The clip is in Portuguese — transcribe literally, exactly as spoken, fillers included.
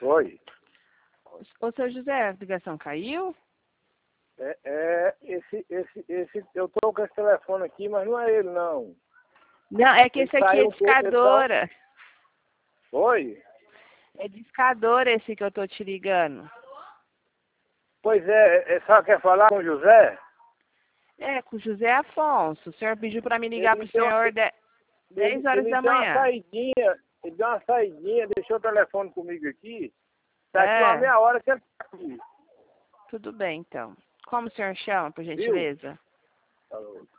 Oi. Ô, seu José, a ligação caiu? É, é esse, esse, esse, eu tô com esse telefone aqui, mas não é ele, não. Não, é que Ele esse aqui saiu é um pouco, ele discadora. só- Oi? É discadora esse que eu tô te ligando. Pois é, é, só quer falar com o José? É, com o José Afonso. O senhor pediu pra me ligar Ele pro deu, senhor de... ele, dez horas ele da deu uma manhã. saidinha, ele deu uma saidinha, deixou o telefone comigo aqui. Daqui uma É, meia hora que ele tá aqui. tudo bem então. Como o senhor chama, por Viu? gentileza? Falou.